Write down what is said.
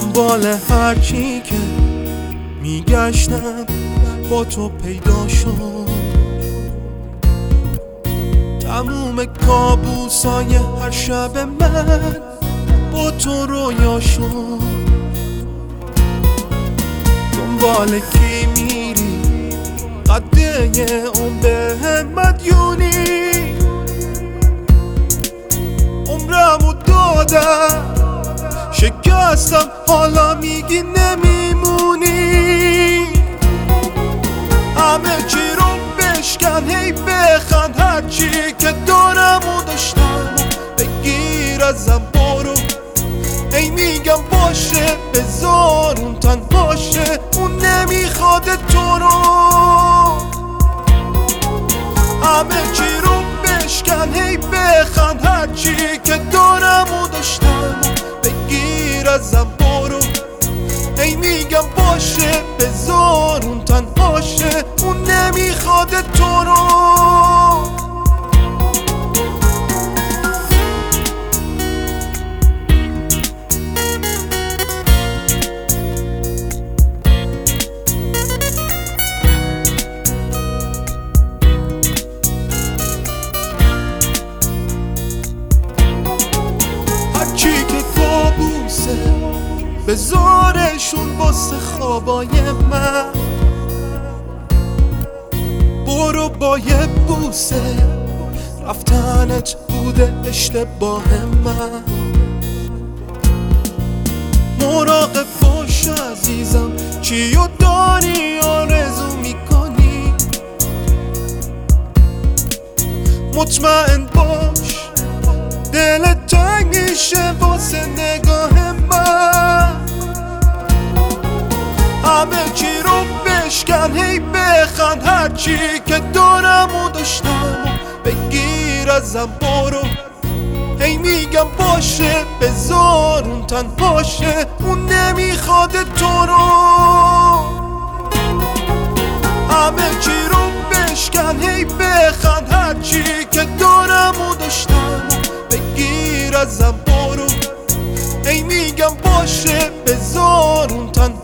دنبال هرچی که میگشتم با تو پیدا شد. تموم کابوسای هر شب من با تو رویا شد. دنبال کی میری قده اون به مدیونی؟ عمرمو دادم شکستم حالا میگی نمیمونی. همه چی رو بشکن هی بخند، هرچی که دارم و داشتم بگیر ازم برو. هی میگم باشه بذار اون تنهاشه، اون نمیخواد تو رو. همه چی رو بشکن هی بخند، هرچی که دارم و داشتم بگیر ازم برو. هی میگم باشه بذار اون تنهاشه، اون نمیخواد تو رو. هرچی که کابوسه بذارشون واسه خوابای من. برو با یه بوسه، رفتنت بوده اشتباه من. مراقب باش عزیزم، چیو داری آرزو میکنی. مطمئن باش دلت تنگ میشه واسه نگاه من. همه چی رو بشکن هی بخند، هرچی که دارم و داشتم بگیر ازم برو. هی میگم باشه بذار اون تنهاشه، اون نمیخواد تو رو. همه چی رو بشکن هی بخند، هرچی که دارم و داشتم بگیر ازم برو. هی میگم باشه بذار اون تنهاشه،